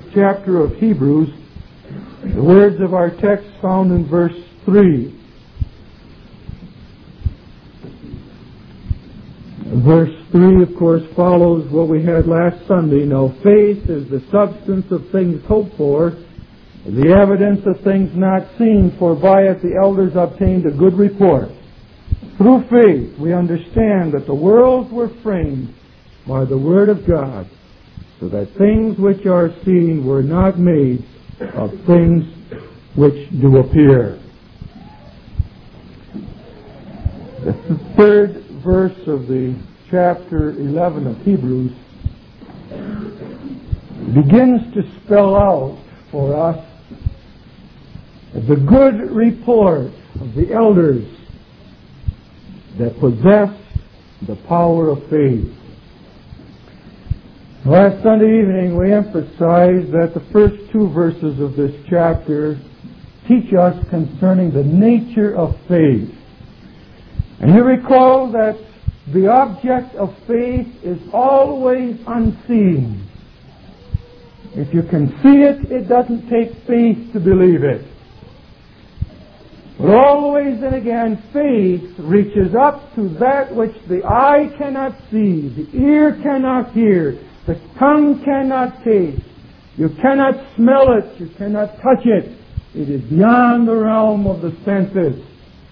chapter of Hebrews, the words of our text found in verse 3. Verse 3, of course, follows what we had last Sunday. Now, faith is the substance of things hoped for, the evidence of things not seen, for by it the elders obtained a good report. Through faith, we understand that the worlds were framed by the Word of God, so that things which are seen were not made of things which do appear. The third verse of the chapter 11 of Hebrews begins to spell out for us the good report of the elders that possess the power of faith. Last Sunday evening we emphasized that the first two verses of this chapter teach us concerning the nature of faith. And you recall that the object of faith is always unseen. If you can see it, it doesn't take faith to believe it. But always and again, faith reaches up to that which the eye cannot see, the ear cannot hear, the tongue cannot taste. You cannot smell it, you cannot touch it. It is beyond the realm of the senses.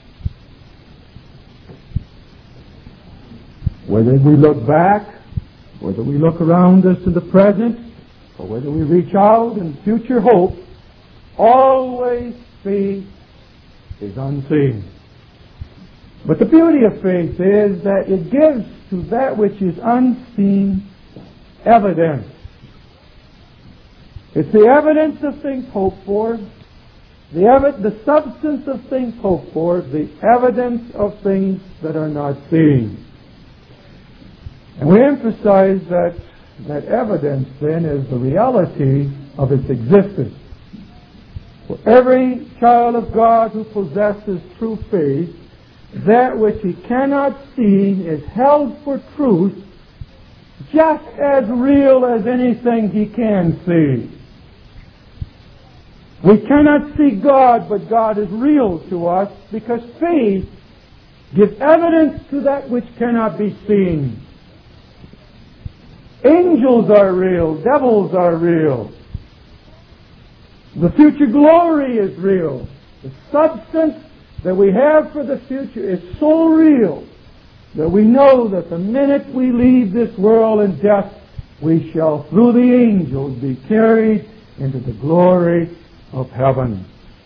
Whether we look back, whether we look around us in the present, or whether we reach out in future hope, always faith is unseen. But the beauty of faith is that it gives to that which is unseen evidence. It's the evidence of things hoped for, the substance of things hoped for, the evidence of things that are not seen. And we emphasize that evidence then is the reality of its existence. For every child of God who possesses true faith, that which he cannot see is held for truth just as real as anything he can see. We cannot see God, but God is real to us because faith gives evidence to that which cannot be seen. Angels are real. Devils are real. The future glory is real. The substance that we have for the future is so real that we know that the minute we leave this world in death, we shall, through the angels, be carried into the glory of heaven.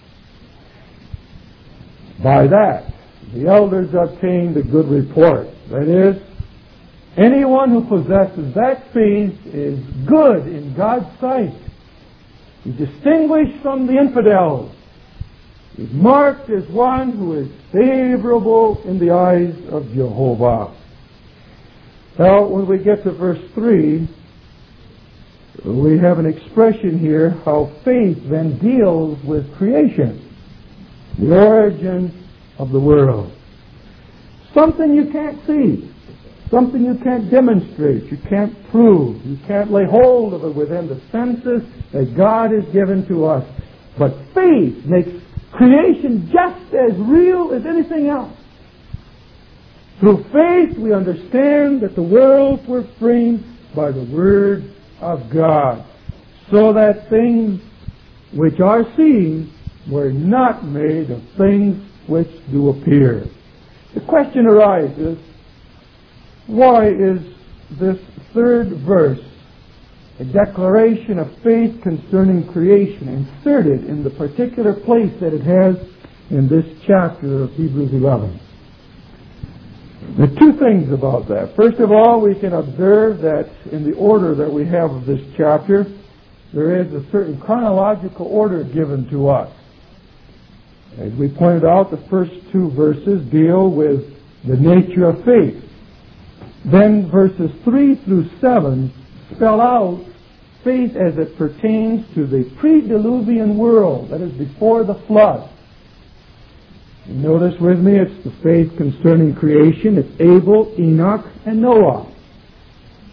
By that, the elders obtained a good report. That is, anyone who possesses that faith is good in God's sight. He's distinguished from the infidels. He's marked as one who is favorable in the eyes of Jehovah. Now, when we get to verse 3, we have an expression here how faith then deals with creation, the origin of the world. Something you can't see. Something you can't demonstrate, you can't prove, you can't lay hold of it within the senses that God has given to us. But faith makes creation just as real as anything else. Through faith we understand that the worlds were framed by the Word of God, so that things which are seen were not made of things which do appear. The question arises, why is this third verse, a declaration of faith concerning creation, inserted in the particular place that it has in this chapter of Hebrews 11? There are two things about that. First of all, we can observe that in the order that we have of this chapter, there is a certain chronological order given to us. As we pointed out, the first two verses deal with the nature of faith. Then verses 3 through 7 spell out faith as it pertains to the pre-diluvian world, that is before the flood. You notice with me, it's the faith concerning creation. It's Abel, Enoch, and Noah.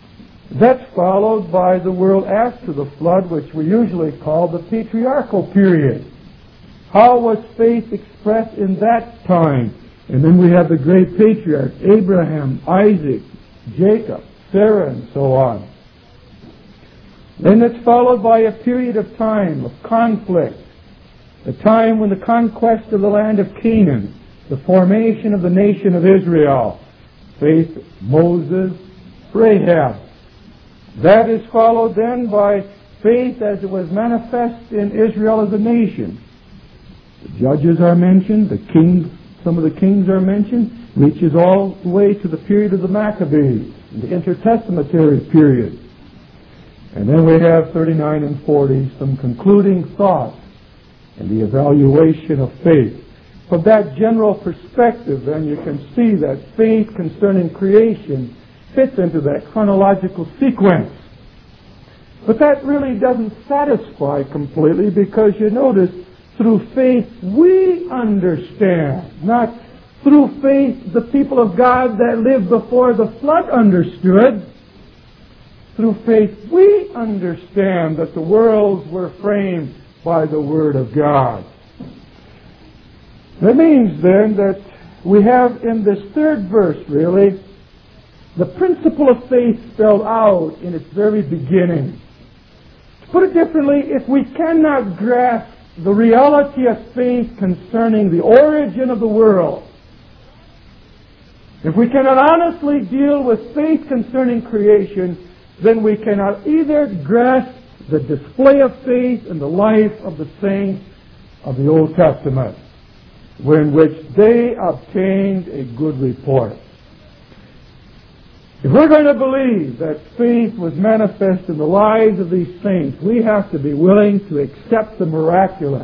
That's followed by the world after the flood, which we usually call the patriarchal period. How was faith expressed in that time? And then we have the great patriarchs, Abraham, Isaac, Jacob, Sarah, and so on. Then it's followed by a period of time of conflict, the time when the conquest of the land of Canaan, the formation of the nation of Israel, faith, Moses, Rahab. That is followed then by faith as it was manifest in Israel as a nation. The judges are mentioned, the kings, some of the kings are mentioned, reaches all the way to the period of the Maccabees, the intertestamentary period. And then we have 39 and 40, some concluding thoughts and the evaluation of faith. From that general perspective, then, you can see that faith concerning creation fits into that chronological sequence. But that really doesn't satisfy completely, because you notice, through faith we understand. Not through faith the people of God that lived before the flood understood. Through faith we understand that the worlds were framed by the Word of God. That means then that we have in this third verse, really, the principle of faith spelled out in its very beginning. To put it differently, if we cannot grasp the reality of faith concerning the origin of the world, if we cannot honestly deal with faith concerning creation, then we cannot either grasp the display of faith in the life of the saints of the Old Testament, in which they obtained a good report. If we're going to believe that faith was manifest in the lives of these saints, we have to be willing to accept the miraculous.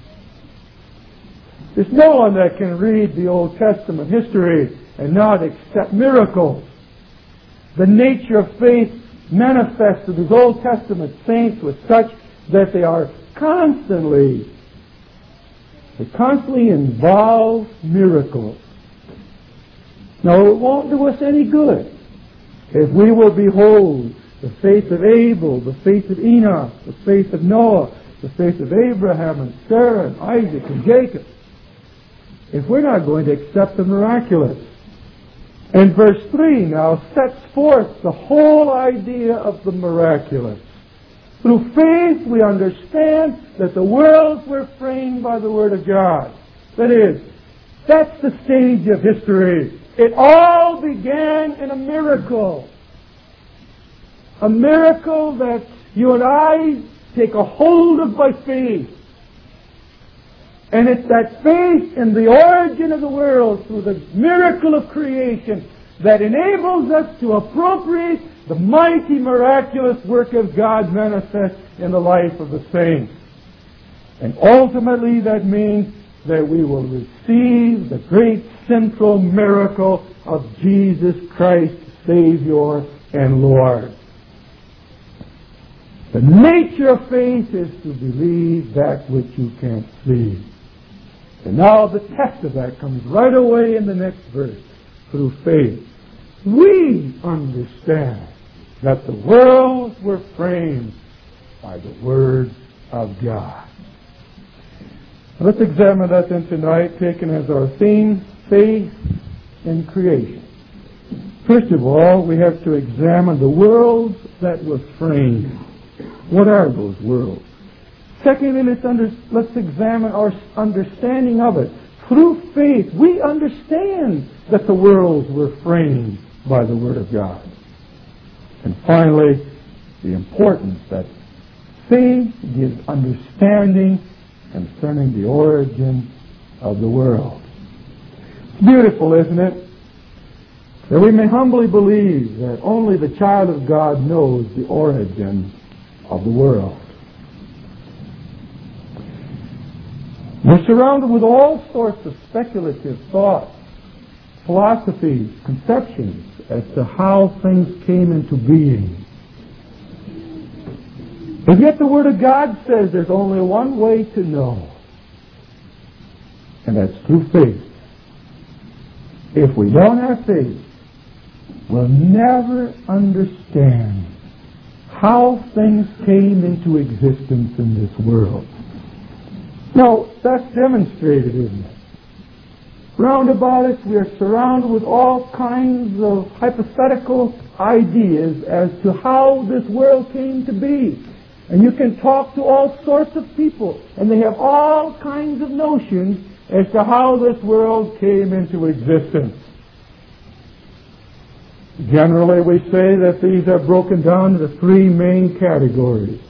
There's no one that can read the Old Testament history and not accept miracles. The nature of faith manifested in the Old Testament saints was such that they constantly involve miracles. Now, it won't do us any good if we will behold the faith of Abel, the faith of Enoch, the faith of Noah, the faith of Abraham and Sarah and Isaac and Jacob, if we're not going to accept the miraculous. And verse 3 now sets forth the whole idea of the miraculous. Through faith we understand that the worlds were framed by the Word of God. That is, that's the stage of history. It all began in a miracle. A miracle that you and I take a hold of by faith. And it's that faith in the origin of the world through the miracle of creation that enables us to appropriate the mighty miraculous work of God manifest in the life of the saints. And ultimately that means that we will receive the great central miracle of Jesus Christ, Savior and Lord. The nature of faith is to believe that which you can't see. And now the test of that comes right away in the next verse. Through faith, we understand that the worlds were framed by the Word of God. Let's examine that then tonight, taken as our theme, faith in creation. First of all, we have to examine the worlds that were framed. What are those worlds? Secondly, let's examine our understanding of it. Through faith, we understand that the worlds were framed by the Word of God. And finally, the importance that faith gives understanding concerning the origin of the world. It's beautiful, isn't it? That we may humbly believe that only the child of God knows the origin of the world. We're surrounded with all sorts of speculative thoughts, philosophies, conceptions as to how things came into being. But yet the Word of God says there's only one way to know, and that's through faith. If we don't have faith, will never understand how things came into existence in this world. Now, that's demonstrated, isn't it? Round about us, we are surrounded with all kinds of hypothetical ideas as to how this world came to be. And you can talk to all sorts of people, and they have all kinds of notions as to how this world came into existence. Generally, we say that these are broken down into three main categories.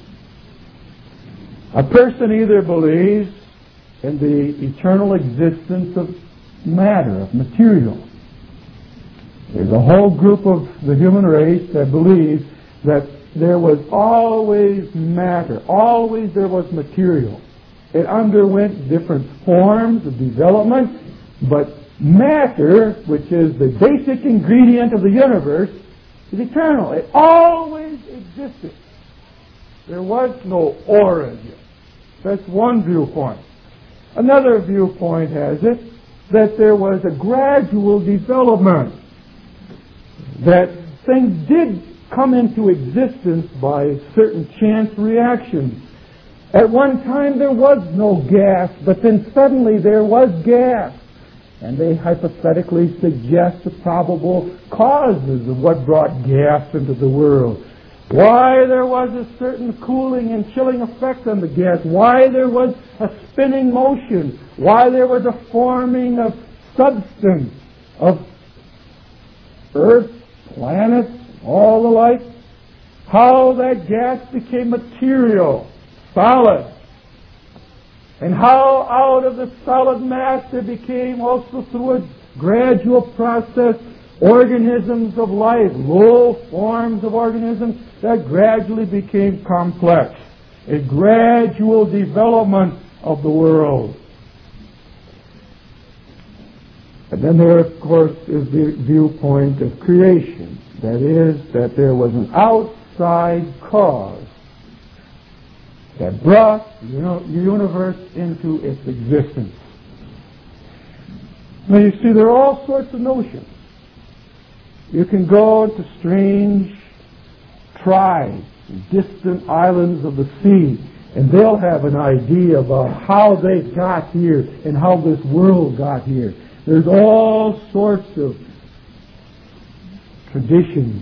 A person either believes in the eternal existence of matter, of material. There's a whole group of the human race that believes that there was always matter, always there was material. It underwent different forms of development, but matter, which is the basic ingredient of the universe, is eternal. It always existed. There was no origin. That's one viewpoint. Another viewpoint has it that there was a gradual development, that things did come into existence by certain chance reactions. At one time there was no gas, but then suddenly there was gas. And they hypothetically suggest the probable causes of what brought gas into the world. Why there was a certain cooling and chilling effect on the gas. Why there was a spinning motion. Why there was a forming of substance, of earth, planets, all the like. How that gas became material, solid. And how out of the solid mass there became also through a gradual process organisms of life, low forms of organisms that gradually became complex. A gradual development of the world. And then there, of course, is the viewpoint of creation. That is, that there was an outside cause that brought the universe into its existence. Now you see, there are all sorts of notions. You can go to strange tribes, distant islands of the sea, and they'll have an idea about how they got here and how this world got here. There's all sorts of traditions.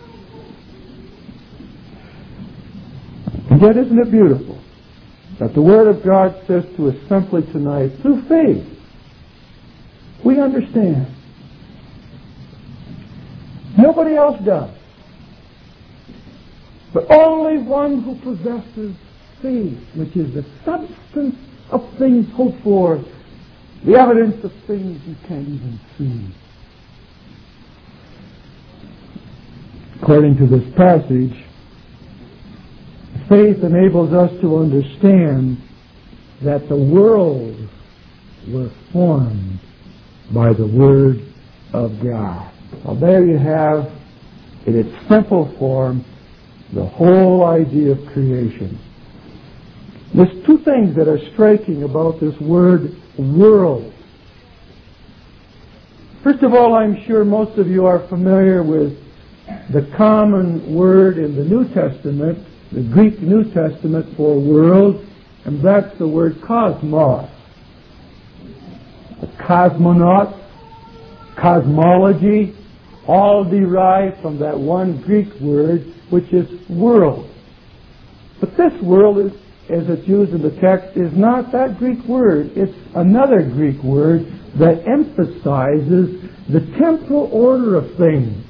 And yet, isn't it beautiful that the Word of God says to us simply tonight, through faith, we understand. Nobody else does. But only one who possesses faith, which is the substance of things hoped for, the evidence of things you can't even see. According to this passage, faith enables us to understand that the worlds were formed by the Word of God. Well, there you have, in its simple form, the whole idea of creation. There's two things that are striking about this word world. First of all, I'm sure most of you are familiar with the common word in the New Testament, the Greek New Testament for world, and that's the word cosmos. The cosmonauts, cosmology, all derived from that one Greek word, which is world. But this world, is, as it's used in the text, is not that Greek word. It's another Greek word that emphasizes the temporal order of things.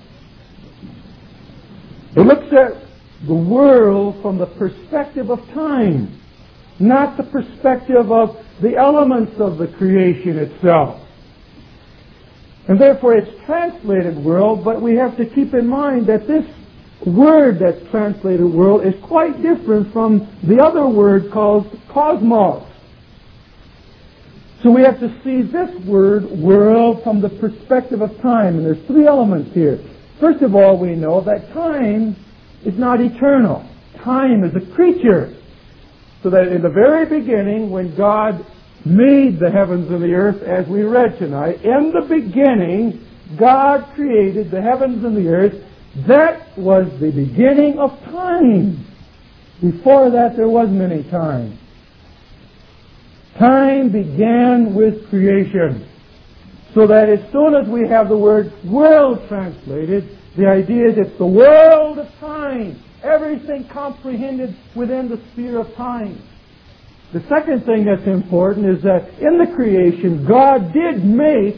It looks at the world from the perspective of time, not the perspective of the elements of the creation itself. And therefore it's translated world, but we have to keep in mind that this word that's translated world is quite different from the other word called cosmos. So we have to see this word, world, from the perspective of time. And there's three elements here. First of all, we know that time is not eternal. Time is a creature. So that in the very beginning, when God made the heavens and the earth, as we read tonight, in the beginning, God created the heavens and the earth, that was the beginning of time. Before that, there wasn't any time. Time began with creation. So that as soon as we have the word world translated, the idea is it's the world of time. Everything comprehended within the sphere of time. The second thing that's important is that in the creation, God did make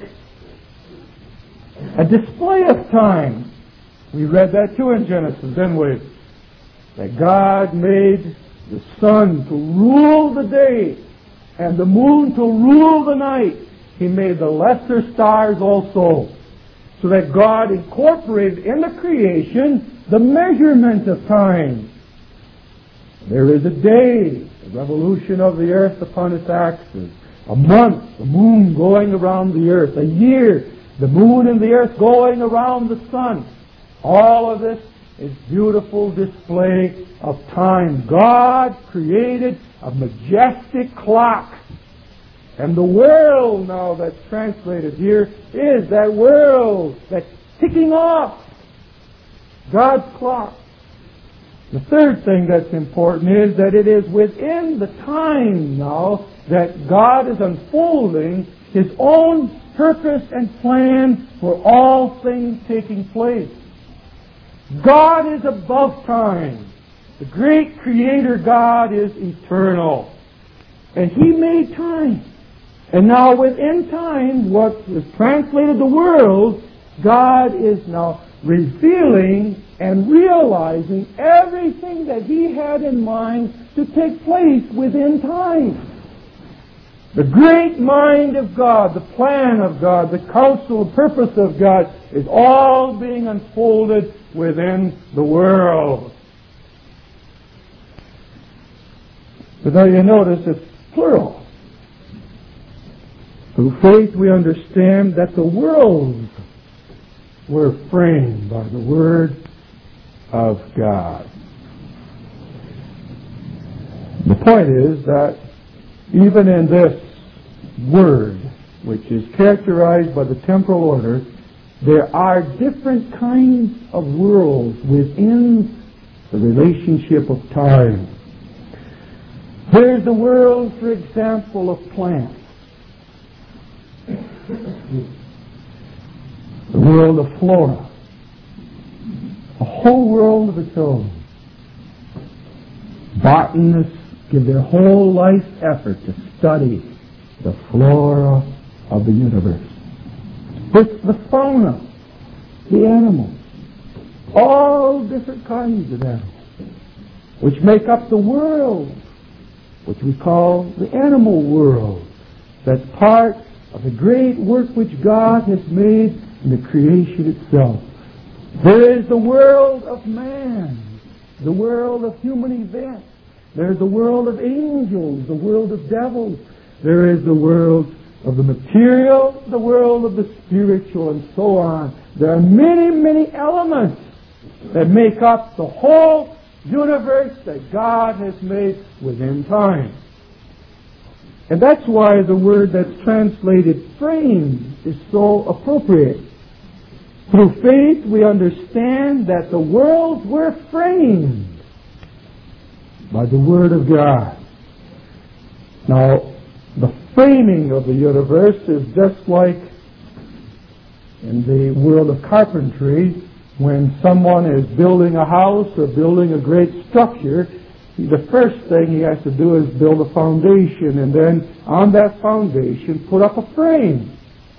a display of time. We read that too in Genesis, didn't we? That God made the sun to rule the day and the moon to rule the night. He made the lesser stars also, so that God incorporated in the creation the measurement of time. There is a day, the revolution of the earth upon its axis, a month, the moon going around the earth, a year, the moon and the earth going around the sun. All of this is beautiful display of time. God created a majestic clock. And the world now that's translated here is that world that's ticking off God's clock. The third thing that's important is that it is within the time now that God is unfolding His own purpose and plan for all things taking place. God is above time. The great Creator God is eternal. And He made time. And now within time, what is translated the world, God is now revealing and realizing everything that He had in mind to take place within time. The great mind of God, the plan of God, the counsel, the purpose of God is all being unfolded within the world. But now you notice it's plural. Through faith we understand that the worlds were framed by the Word of God. The point is that even in this Word, which is characterized by the temporal order, there are different kinds of worlds within the relationship of time. There's the world, for example, of plants. The world of flora. A whole world of its own. Botanists give their whole life effort to study the flora of the universe. It's the fauna, the animals, all different kinds of animals, which make up the world, which we call the animal world. That's part of the great work which God has made in the creation itself. There is the world of man, the world of human events. There is the world of angels, the world of devils. There is the world of the material, the world of the spiritual, and so on. There are many, many elements that make up the whole universe that God has made within time. And that's why the word that's translated frame is so appropriate. Through faith we understand that the worlds were framed by the Word of God. Now, the framing of the universe is just like in the world of carpentry, when someone is building a house or building a great structure, the first thing he has to do is build a foundation, and then on that foundation put up a frame.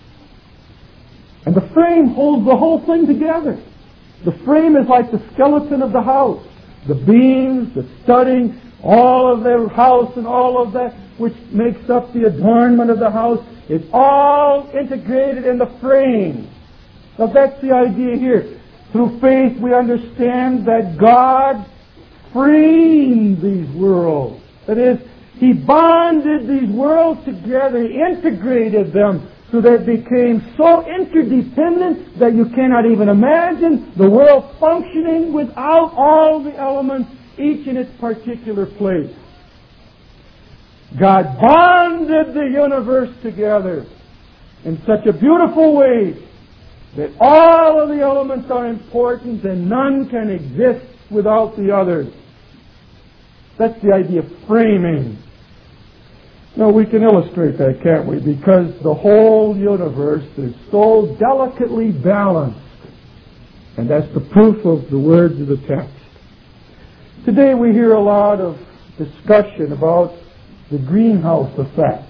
And the frame holds the whole thing together. The frame is like the skeleton of the house. The beams, the studding, all of the house and all of that which makes up the adornment of the house is all integrated in the frame. So that's the idea here. Through faith we understand that God framed these worlds. That is, He bonded these worlds together, He integrated them so that it became so interdependent that you cannot even imagine the world functioning without all the elements, each in its particular place. God bonded the universe together in such a beautiful way that all of the elements are important and none can exist without the others. That's the idea of framing. Now, we can illustrate that, can't we? Because the whole universe is so delicately balanced. And that's the proof of the words of the text. Today we hear a lot of discussion about the greenhouse effect.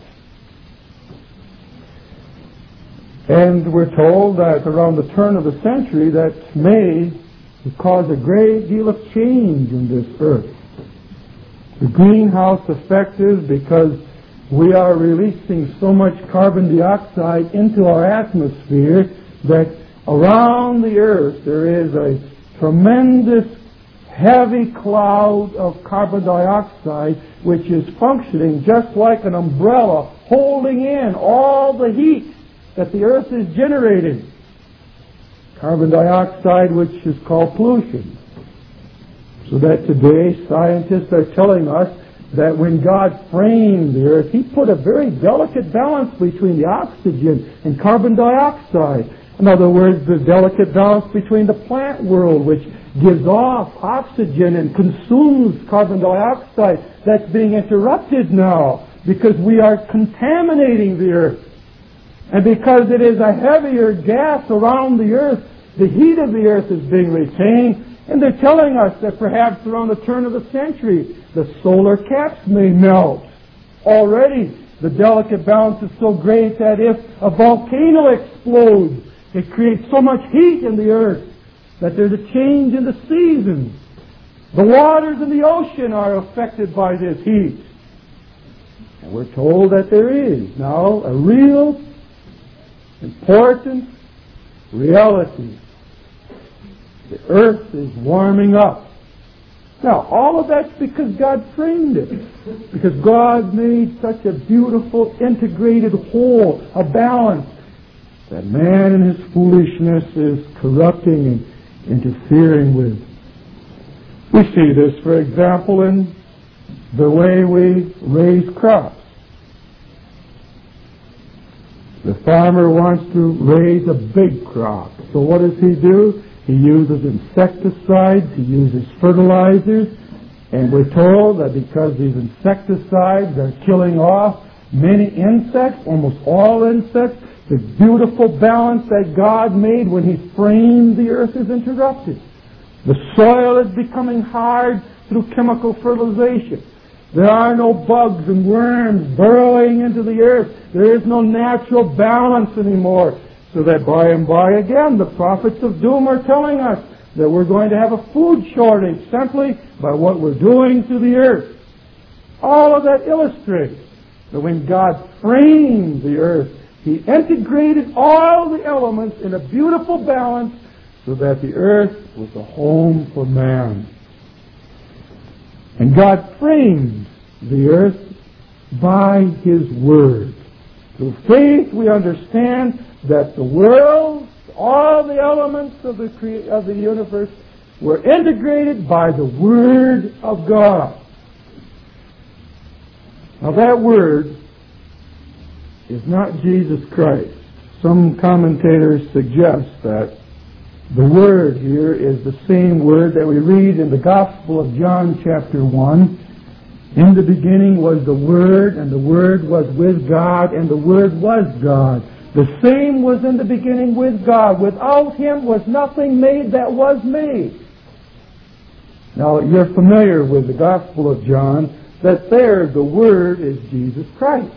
And we're told that around the turn of the century that may cause a great deal of change in this earth. The greenhouse effect is because we are releasing so much carbon dioxide into our atmosphere that around the earth there is a tremendous heavy cloud of carbon dioxide which is functioning just like an umbrella holding in all the heat that the earth is generating. Carbon dioxide, which is called pollution. So that today scientists are telling us that when God framed the earth, He put a very delicate balance between the oxygen and carbon dioxide. In other words, the delicate balance between the plant world, which gives off oxygen and consumes carbon dioxide, that's being interrupted now because we are contaminating the earth. And because it is a heavier gas around the earth, the heat of the earth is being retained. And they're telling us that perhaps around the turn of the century, the solar caps may melt. Already, the delicate balance is so great that if a volcano explodes, it creates so much heat in the earth that there's a change in the seasons. The waters in the ocean are affected by this heat. And we're told that there is now a real important reality. The earth is warming up. Now, all of that's because God framed it. Because God made such a beautiful, integrated whole, a balance, that man in his foolishness is corrupting and interfering with. We see this, for example, in the way we raise crops. The farmer wants to raise a big crop. So what does he do? He uses insecticides, he uses fertilizers, and we're told that because these insecticides are killing off many insects, almost all insects, the beautiful balance that God made when He framed the earth is interrupted. The soil is becoming hard through chemical fertilization. There are no bugs and worms burrowing into the earth. There is no natural balance anymore. So that by and by again, the prophets of doom are telling us that we're going to have a food shortage simply by what we're doing to the earth. All of that illustrates that when God framed the earth, He integrated all the elements in a beautiful balance so that the earth was a home for man. And God framed the earth by His Word. Through faith we understand that the world, all the elements of the universe were integrated by the Word of God. Now that Word is not Jesus Christ. Some commentators suggest that the Word here is the same word that we read in the Gospel of John chapter 1. In the beginning was the Word, and the Word was with God, and the Word was God. The same was in the beginning with God. Without Him was nothing made that was made. Now, you're familiar with the Gospel of John, that there the Word is Jesus Christ.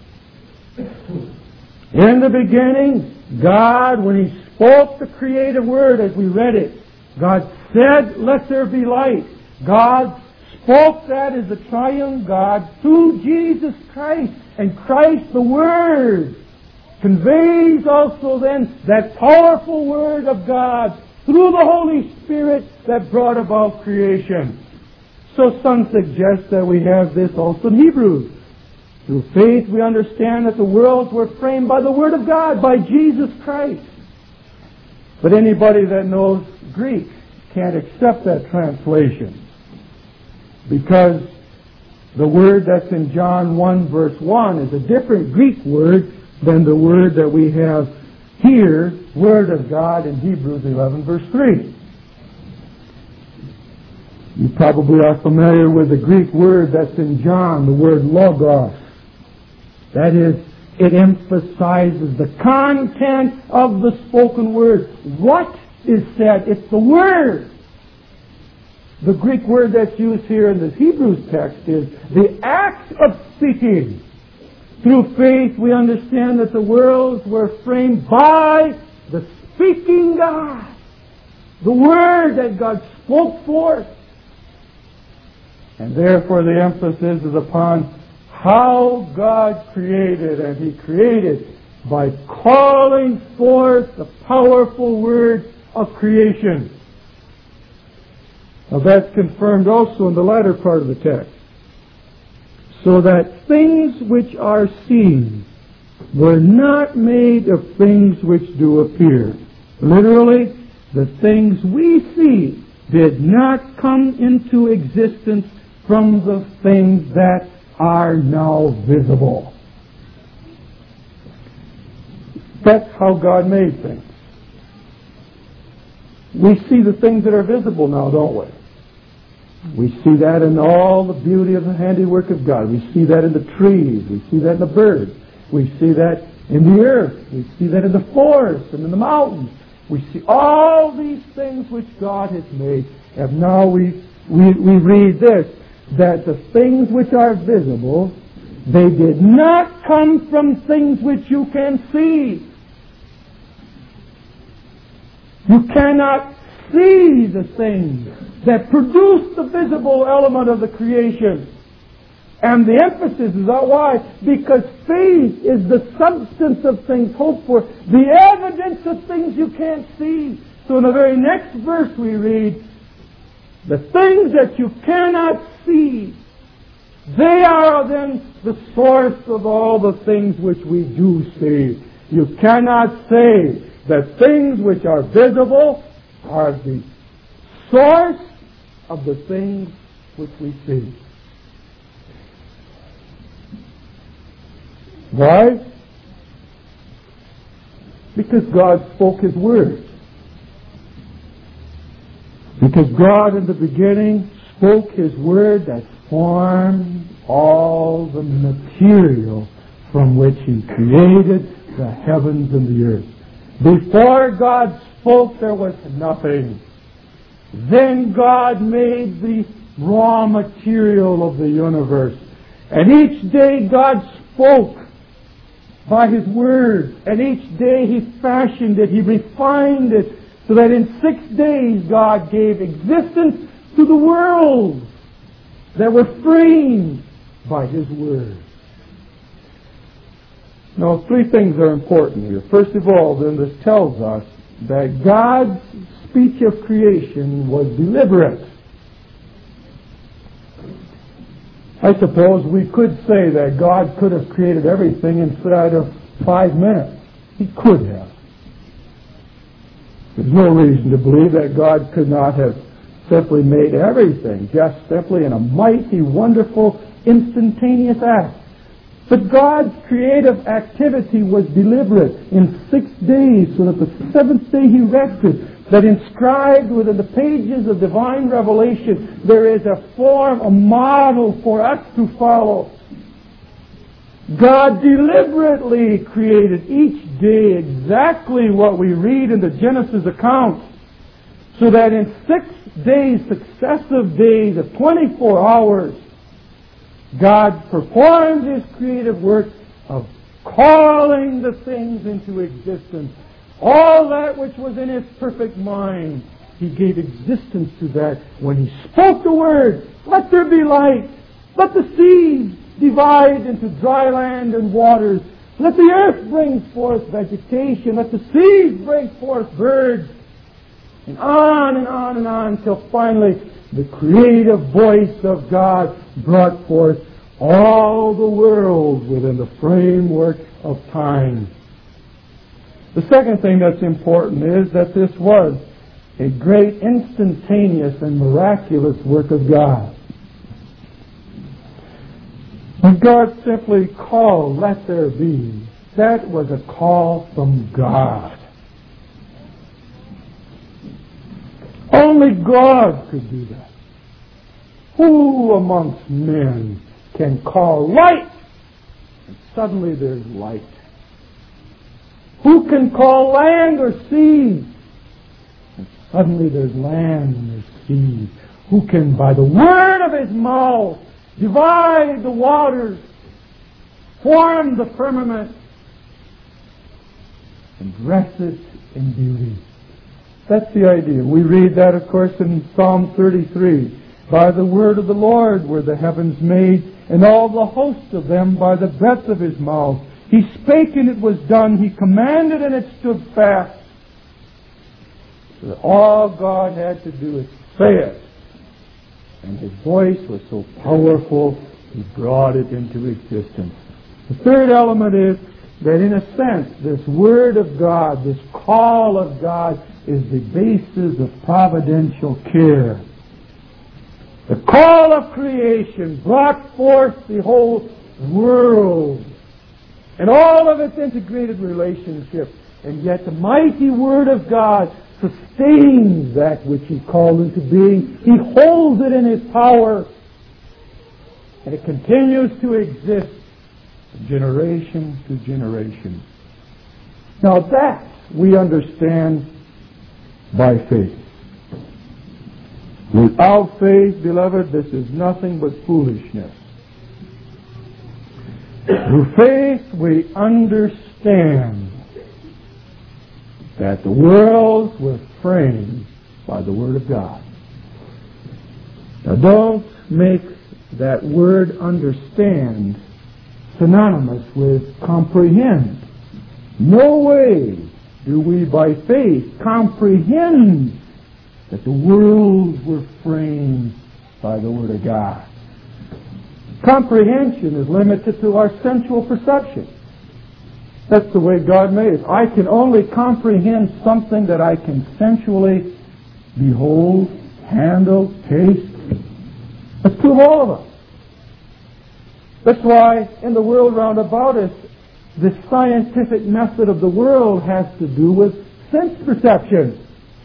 In the beginning, God, when He spoke the creative word as we read it, God said, "Let there be light." God spoke that as the triune God through Jesus Christ. And Christ, the Word, conveys also then that powerful Word of God through the Holy Spirit that brought about creation. So some suggest that we have this also in Hebrews. Through faith we understand that the worlds were framed by the Word of God, by Jesus Christ. But anybody that knows Greek can't accept that translation, because the word that's in John 1 verse 1 is a different Greek word than the word that we have here Word of God in Hebrews 11, verse 3. You probably are familiar with the Greek word that's in John, the word logos. That is, it emphasizes the content of the spoken word. What is said? It's the word. The Greek word that's used here in this Hebrews text is the act of speaking. Through faith, we understand that the worlds were framed by the speaking God. The word that God spoke forth. And therefore the emphasis is upon how God created, and He created by calling forth the powerful word of creation. Now that's confirmed also in the latter part of the text. So that things which are seen were not made of things which do appear. Literally, the things we see did not come into existence from the things that are now visible. That's how God made things. We see the things that are visible now, don't we? We see that in all the beauty of the handiwork of God. We see that in the trees. We see that in the birds. We see that in the earth. We see that in the forest and in the mountains. We see all these things which God has made. And now we read this, that the things which are visible, they did not come from things which you can see. You cannot see the things that produce the visible element of the creation. And the emphasis is on why? Because faith is the substance of things hoped for, the evidence of things you can't see. So in the very next verse we read, the things that you cannot see, they are then the source of all the things which we do see. You cannot say that things which are visible are the source of the things which we see. Why? Because God spoke His Word. Because God in the beginning spoke His Word that formed all the material from which He created the heavens and the earth. Before God spoke, there was nothing. Then God made the raw material of the universe. And each day God spoke by His Word. And each day He fashioned it, He refined it, so that in 6 days God gave existence to the worlds that were framed by His Word. Now, 3 things are important here. First of all, then, this tells us that God's speech of creation was deliberate. I suppose we could say that God could have created everything inside of 5 minutes. He could have. There's no reason to believe that God could not have simply made everything, just simply in a mighty, wonderful, instantaneous act. But God's creative activity was deliberate in 6 days, so that the 7th day He rested. That inscribed within the pages of divine revelation, there is a form, a model for us to follow. God deliberately created each day exactly what we read in the Genesis account, so that in 6 days, successive days of 24 hours, God performed His creative work of calling the things into existence. All that which was in His perfect mind, He gave existence to that when He spoke the word, let there be light, let the seas divide into dry land and waters, let the earth bring forth vegetation, let the seas bring forth birds, and on and on and on, until finally the creative voice of God brought forth all the world within the framework of time. The second thing that's important is that this was a great instantaneous and miraculous work of God. When God simply called, let there be, that was a call from God. God could do that. Who amongst men can call light and suddenly there's light? Who can call land or sea and suddenly there's land and there's sea? Who can by the word of his mouth divide the waters, form the firmament, and dress it in beauty? That's the idea. We read that, of course, in Psalm 33. By the word of the Lord were the heavens made, and all the host of them by the breath of his mouth. He spake, and it was done. He commanded, and it stood fast. So all God had to do is say it. And his voice was so powerful, he brought it into existence. The third element is that, in a sense, this Word of God, this call of God, is the basis of providential care. The call of creation brought forth the whole world and all of its integrated relationships. And yet the mighty Word of God sustains that which He called into being. He holds it in His power. And it continues to exist from generation to generation. Now that we understand by faith. Without faith, beloved, this is nothing but foolishness. Through faith, we understand that the worlds were framed by the Word of God. Now don't make that word understand synonymous with comprehend. No way do we by faith comprehend that the worlds were framed by the Word of God. Comprehension is limited to our sensual perception. That's the way God made it. I can only comprehend something that I can sensually behold, handle, taste. That's true of all of us. That's why in the world round about us, the scientific method of the world has to do with sense perception.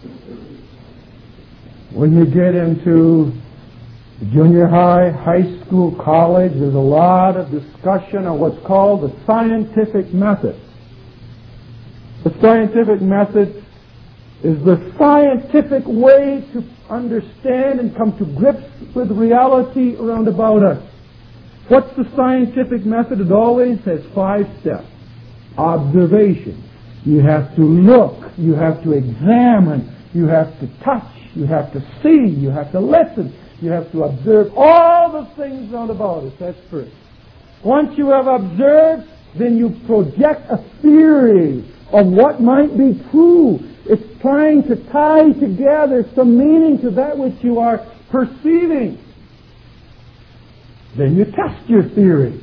When you get into junior high, high school, college, there's a lot of discussion on what's called the scientific method. The scientific method is the scientific way to understand and come to grips with reality around about us. What's the scientific method? It always has 5 steps. Observation. You have to look. You have to examine. You have to touch. You have to see. You have to listen. You have to observe all the things round about us. That's first. Once you have observed, then you project a theory of what might be true. It's trying to tie together some meaning to that which you are perceiving. Then you test your theory.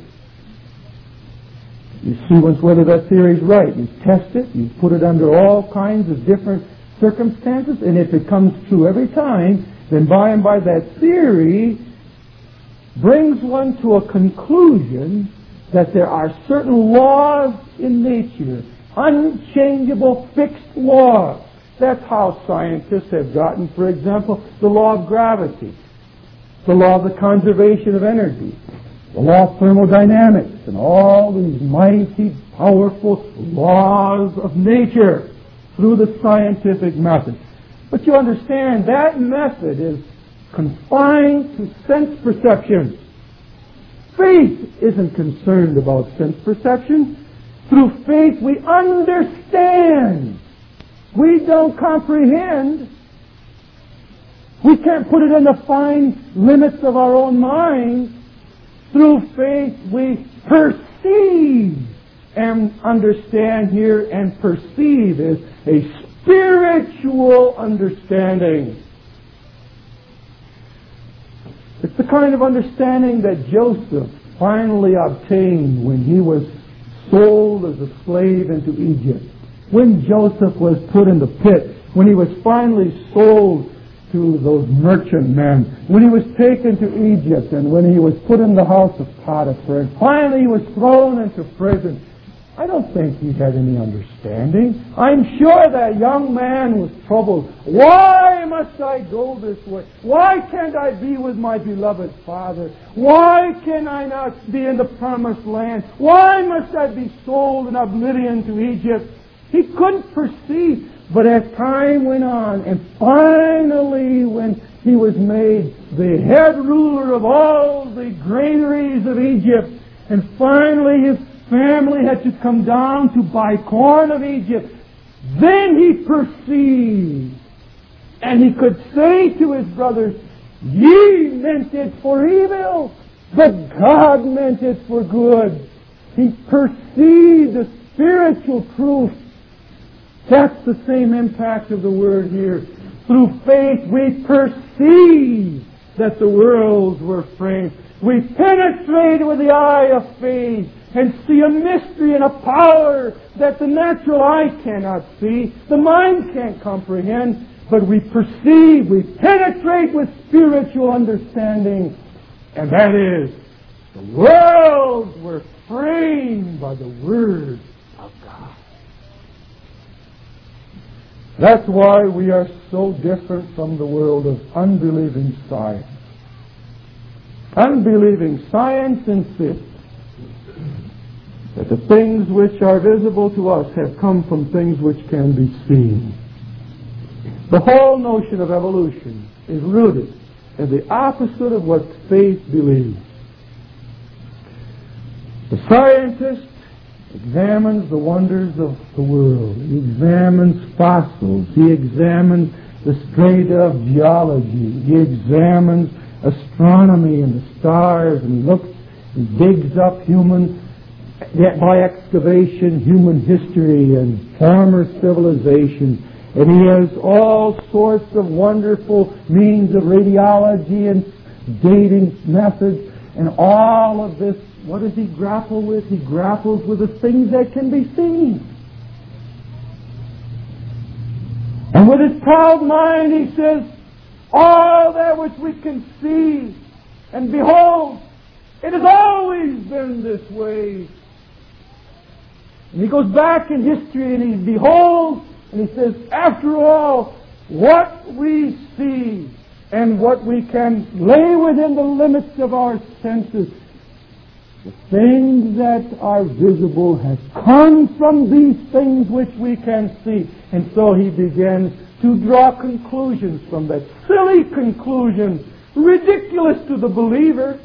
You see whether that theory is right. You test it. You put it under all kinds of different circumstances. And if it comes true every time, then by and by that theory brings one to a conclusion that there are certain laws in nature, unchangeable, fixed laws. That's how scientists have gotten, for example, the law of gravity, the law of the conservation of energy, the law of thermodynamics, and all these mighty, powerful laws of nature through the scientific method. But you understand, that method is confined to sense perception. Faith isn't concerned about sense perception. Through faith we understand. We don't comprehend. We can't put it in the fine limits of our own mind. Through faith we perceive. And understand here and perceive is a spiritual understanding. It's the kind of understanding that Joseph finally obtained when he was sold as a slave into Egypt. When Joseph was put in the pit, when he was finally sold to those merchant men, when he was taken to Egypt, and when he was put in the house of Potiphar, and finally he was thrown into prison, I don't think he had any understanding. I'm sure that young man was troubled. Why must I go this way? Why can't I be with my beloved father? Why can I not be in the promised land? Why must I be sold in oblivion to Egypt? He couldn't perceive. But as time went on, and finally when he was made the head ruler of all the granaries of Egypt, and finally his family had to come down to buy corn of Egypt, then he perceived, and he could say to his brothers, ye meant it for evil, but God meant it for good. He perceived the spiritual truth. That's the same impact of the word here. Through faith we perceive that the worlds were framed. We penetrate with the eye of faith and see a mystery and a power that the natural eye cannot see, the mind can't comprehend, but we perceive, we penetrate with spiritual understanding, and that is, the worlds were framed by the Word of God. That's why we are so different from the world of unbelieving science. Unbelieving science insists that the things which are visible to us have come from things which can be seen. The whole notion of evolution is rooted in the opposite of what faith believes. The scientist examines the wonders of the world. He examines fossils. He examines the strata of geology. He examines astronomy and the stars, and he looks and digs up by excavation, human history and former civilization. And he has all sorts of wonderful means of radiology and dating methods, and all of this. What does he grapple with? He grapples with the things that can be seen. And with his proud mind he says, all that which we can see, and behold, it has always been this way. And he goes back in history and he beholds, and he says, after all, what we see and what we can lay within the limits of our senses, the things that are visible have come from these things which we can see. And so he begins to draw conclusions from that. Silly conclusions, ridiculous to the believer.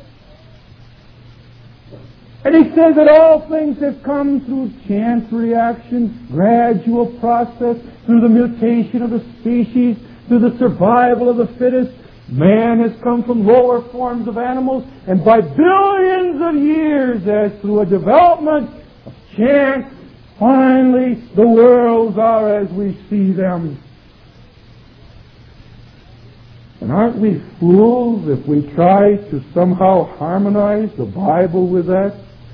And he says that all things have come through chance reactions, gradual process, through the mutation of the species, through the survival of the fittest. Man has come from lower forms of animals, and by billions of years, as through a development of chance, finally the worlds are as we see them. And aren't we fools if we try to somehow harmonize the Bible with that?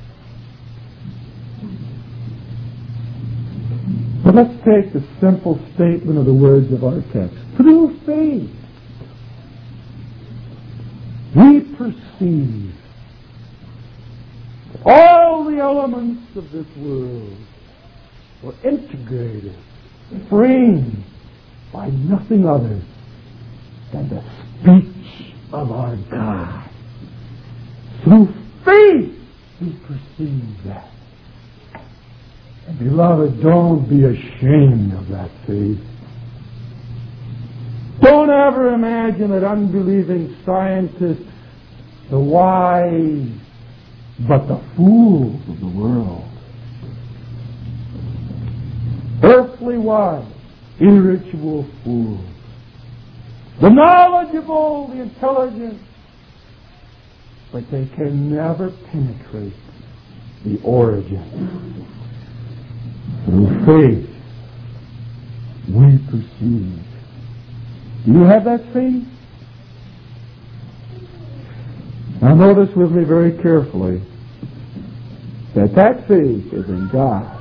But let's take the simple statement of the words of our text. Through faith, we perceive all the elements of this world were integrated, framed by nothing other than the speech of our God. Through faith, we perceive that. And beloved, don't be ashamed of that faith. Don't ever imagine that unbelieving scientists, the wise, but the fools of the world. Earthly wise, irreachable fools. The knowledgeable, the intelligent, but they can never penetrate the origin. Through faith, we perceive. Do you have that faith? Now notice with me very carefully that faith is in God.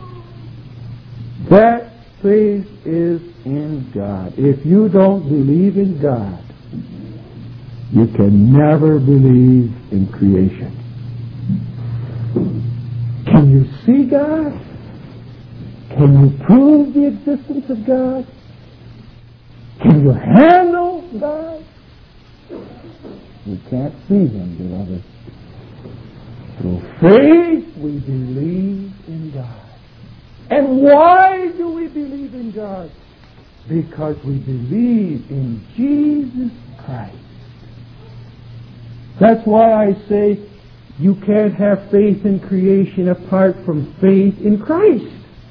That faith is in God. If you don't believe in God, you can never believe in creation. Can you see God? Can you prove the existence of God? Can you handle God? We can't see Him, beloved. Through faith, we believe in God. And why do we believe in God? Because we believe in Jesus Christ. That's why I say you can't have faith in creation apart from faith in Christ.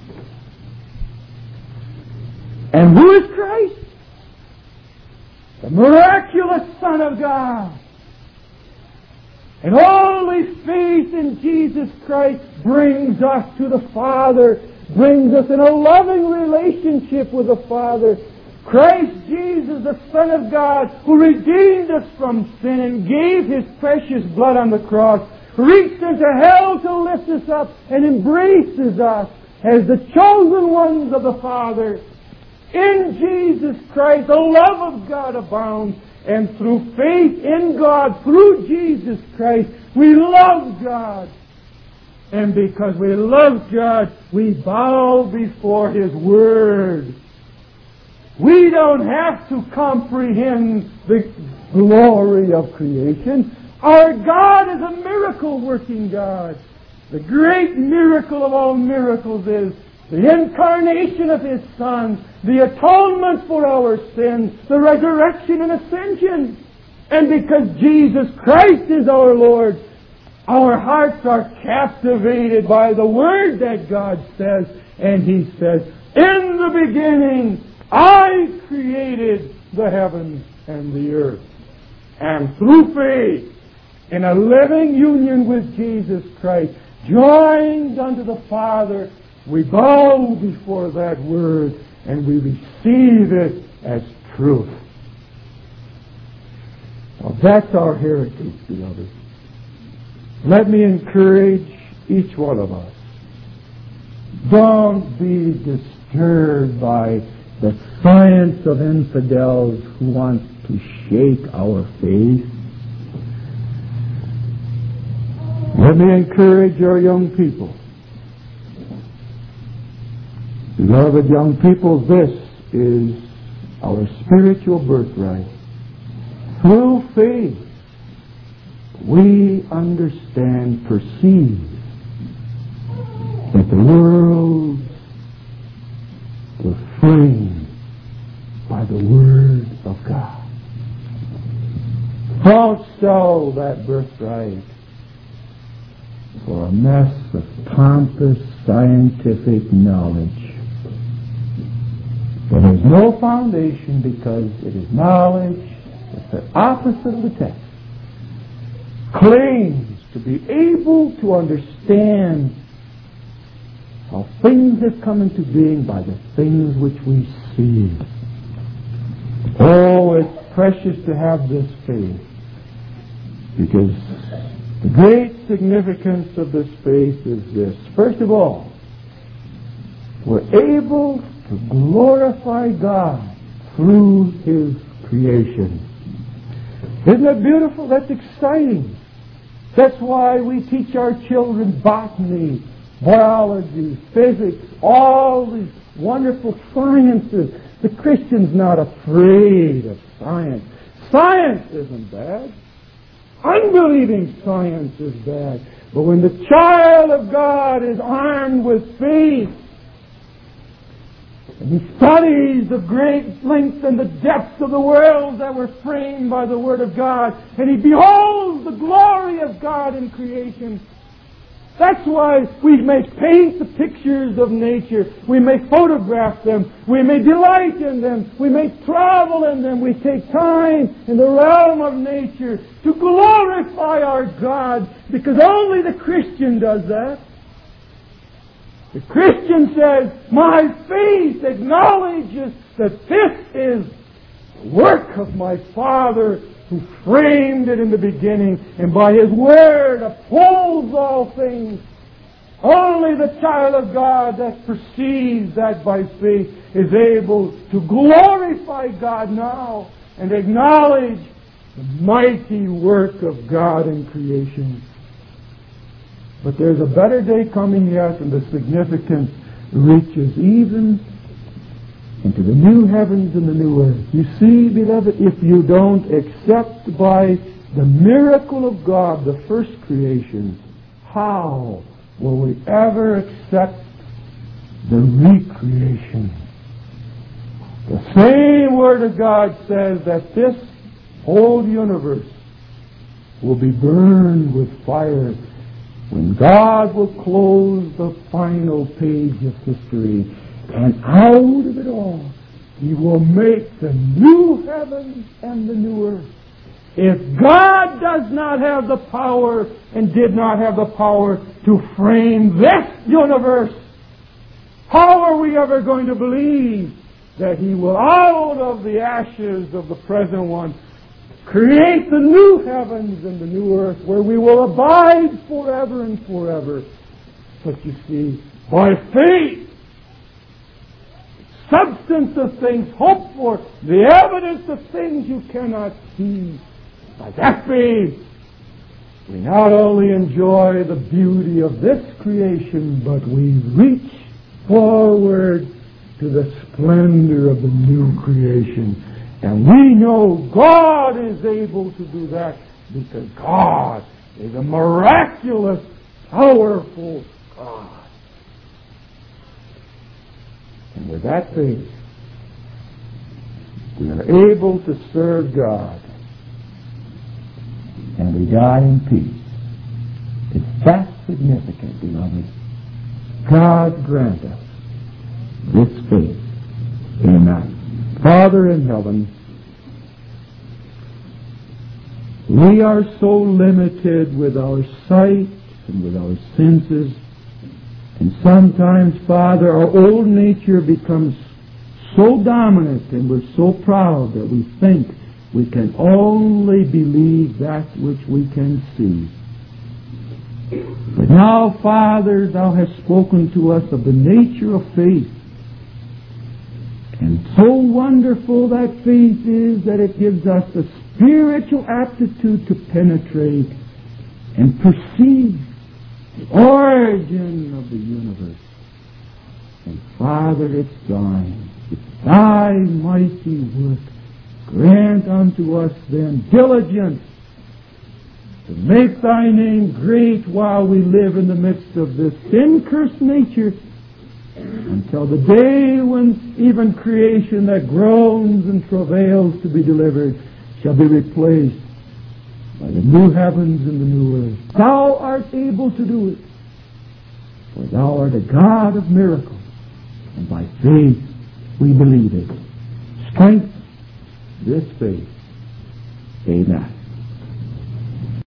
And who is Christ? The miraculous Son of God. And only faith in Jesus Christ brings us to the Father, brings us in a loving relationship with the Father. Christ Jesus, the Son of God, who redeemed us from sin and gave His precious blood on the cross, reached into hell to lift us up and embraces us as the chosen ones of the Father. In Jesus Christ, the love of God abounds, and through faith in God, through Jesus Christ, we love God. And because we love God, we bow before His Word. We don't have to comprehend the glory of creation. Our God is a miracle-working God. The great miracle of all miracles is the incarnation of His Son, the atonement for our sins, the resurrection and ascension. And because Jesus Christ is our Lord, our hearts are captivated by the Word that God says. And He says, in the beginning, I created the heavens and the earth. And through faith, in a living union with Jesus Christ, joined unto the Father, we bow before that Word and we receive it as truth. Well, that's our heritage, beloved. Let me encourage each one of us. Don't be disturbed by the science of infidels who want to shake our faith. Let me encourage our young people. Beloved young people, this is our spiritual birthright. Through faith, we understand, perceive that the world was framed by the Word of God. Don't sell that birthright for a mess of pompous scientific knowledge. It has no foundation because it is knowledge that's the opposite of the text. Claims to be able to understand how things have come into being by the things which we see. Oh, it's precious to have this faith, because the great significance of this faith is this. First of all, we're able to glorify God through His creation. Isn't that beautiful? That's exciting. That's why we teach our children botany, biology, physics, all these wonderful sciences. The Christian's not afraid of science. Science isn't bad. Unbelieving science is bad. But when the child of God is armed with faith, and he studies the great length and the depths of the worlds that were framed by the Word of God, and he beholds the glory of God in creation. That's why we may paint the pictures of nature. We may photograph them. We may delight in them. We may travel in them. We take time in the realm of nature to glorify our God, because only the Christian does that. The Christian says, my faith acknowledges that this is the work of my Father who framed it in the beginning, and by His Word upholds all things. Only the child of God that perceives that by faith is able to glorify God now and acknowledge the mighty work of God in creation. But there's a better day coming yet, and the significance reaches even into the new heavens and the new earth. You see, beloved, if you don't accept by the miracle of God the first creation, how will we ever accept the recreation? The same Word of God says that this whole universe will be burned with fire when God will close the final page of history, and out of it all He will make the new heavens and the new earth. If God does not have the power and did not have the power to frame this universe, how are we ever going to believe that He will, out of the ashes of the present one, create the new heavens and the new earth where we will abide forever and forever? But you see, by faith, substance of things hoped for, the evidence of things you cannot see, by that faith, we not only enjoy the beauty of this creation, but we reach forward to the splendor of the new creation. And we know God is able to do that because God is a miraculous, powerful God. And with that faith, we are able to serve God. And we die in peace. It's that significant, beloved. God grant us this faith. Amen. Father in heaven, we are so limited with our sight and with our senses. And sometimes, Father, our old nature becomes so dominant and we're so proud that we think we can only believe that which we can see. But now, Father, Thou hast spoken to us of the nature of faith. And so wonderful that faith is that it gives us the spiritual aptitude to penetrate and perceive the origin of the universe. And Father, it's Thine. It's Thy mighty work. Grant unto us then diligence to make Thy name great while we live in the midst of this sin-cursed nature, until the day when even creation that groans and travails to be delivered shall be replaced by the new heavens and the new earth. Thou art able to do it, for Thou art a God of miracles, and by faith we believe it. Strength this faith. Amen.